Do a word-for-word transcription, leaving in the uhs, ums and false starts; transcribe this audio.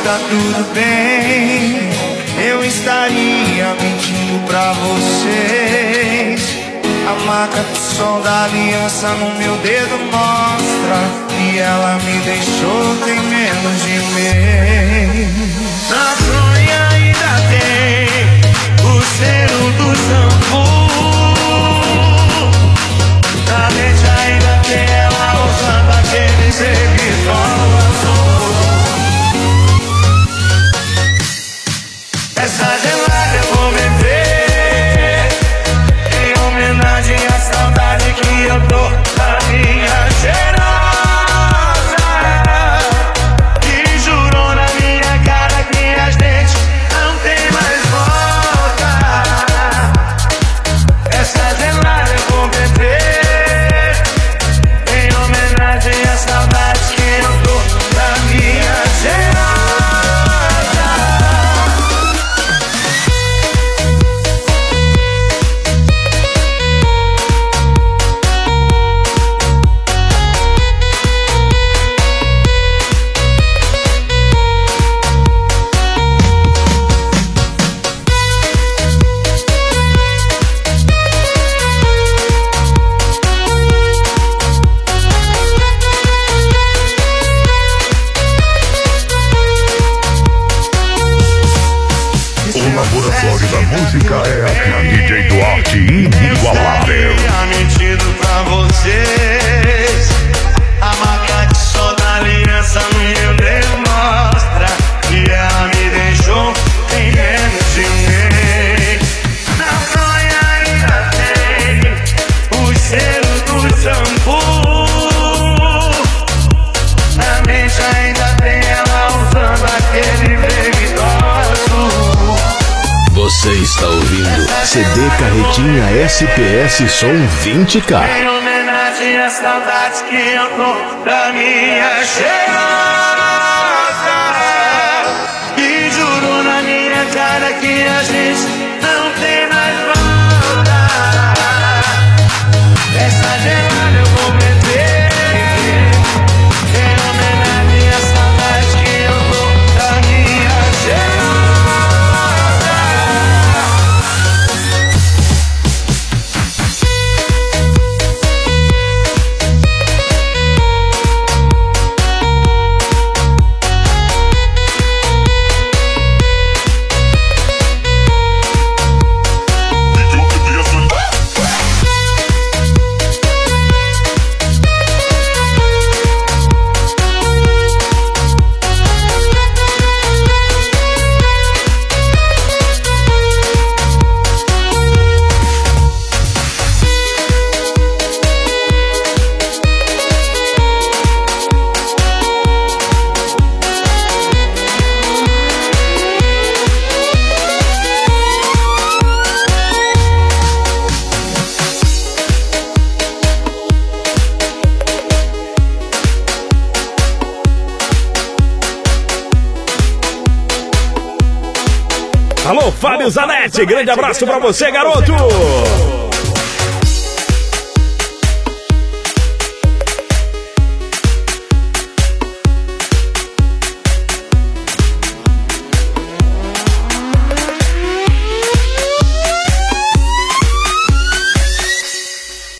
tá tudo bem, eu estaria mentindo pra vocês. A marca do sol da aliança no meu dedo mostra que ela me deixou tem menos de mês. Na fronha ainda tem o cheiro do shampoo, na mente ainda tem ela usando aquele seguidor azul. Essa gelada eu vou beber em homenagem à saudade que eu tô da minha cheirosa, que jurou na minha cara que a gente não tem mais volta. Essa gelada eu vou beber em homenagem à saudade que eu tô da minha cheirosa. Da música é a D J Duarte inigualável. Eu mentido pra vocês. A marca de sol da aliança no meu dedo mostra que ela me deixou tem menos de um mês. Na fronha ainda tem o cheiro do shampoo, na mente ainda tem ela usando aquele baby azul. Você está ouvindo C D Carretinha S P S Som vinte K. Em homenagem às saudades que eu tô da minha cheirosa, que jurou na minha cara que a gente não tem mais volta. Essa gelada eu vou beber em homenagem às saudades que eu tô da minha cheirosa. Alô, Fábio Zanetti, grande abraço pra você, garoto!